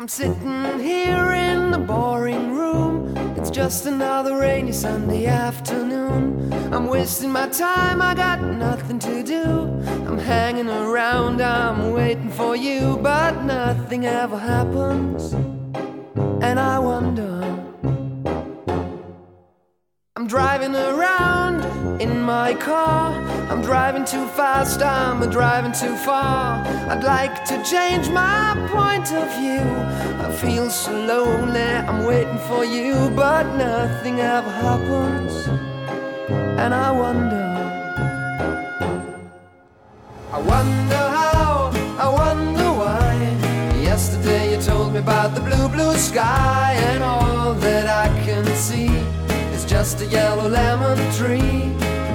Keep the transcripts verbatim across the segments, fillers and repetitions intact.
I'm sitting here in the boring room. It's just another rainy Sunday afternoon. I'm wasting my time, I got nothing to do. I'm hanging around, I'm waiting for you, but nothing ever happens. And I wonder, I'm driving around in my car. I'm driving too fast, I'm driving too far. I'd like to change my point of view. I feel so lonely, I'm waiting for you, but nothing ever happens. And I wonder, I wonder how, I wonder why. Yesterday you told me about the blue, blue sky, and all that I can see is just a yellow lemon tree.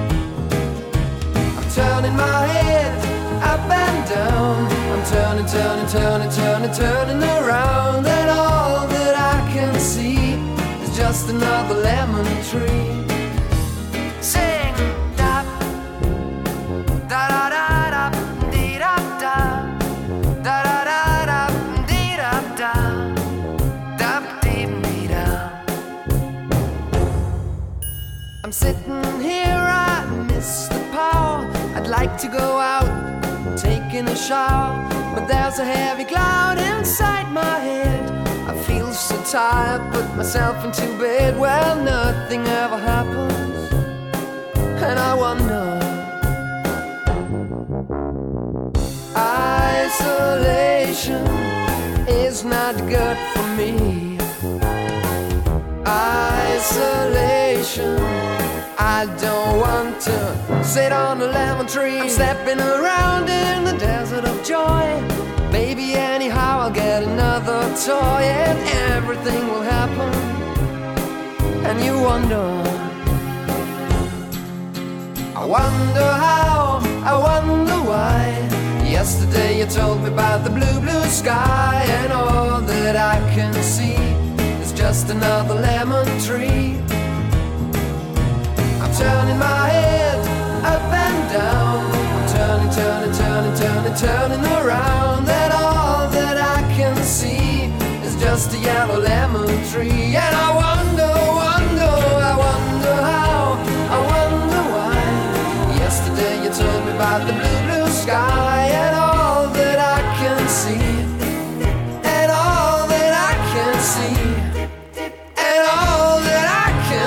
I'm turning my head up and down. I'm turning, turning, turning, turning, turning around, and all that I can see is just another lemon tree. Sing da da da da da dee da da da da da da dee da da da dee dee da. I'm sitting here, I miss the power. I'd like to go out, taking a shower, but there's a heavy cloud inside my head. I feel so tired, put myself into bed. Well, nothing ever happens, and I wonder, isolation is not good for me. Isolation, I don't want to sit on a lemon tree. I'm stepping around in the desert of joy. Baby, anyhow I'll get another toy, and everything will happen. And you wonder, I wonder how, I wonder why. Yesterday you told me about the blue, blue sky, and all that I can see is just another lemon tree. I'm turning my head up and down. I'm turning, turning, turning, turning, turning around, and all that I can see is just a yellow lemon tree. And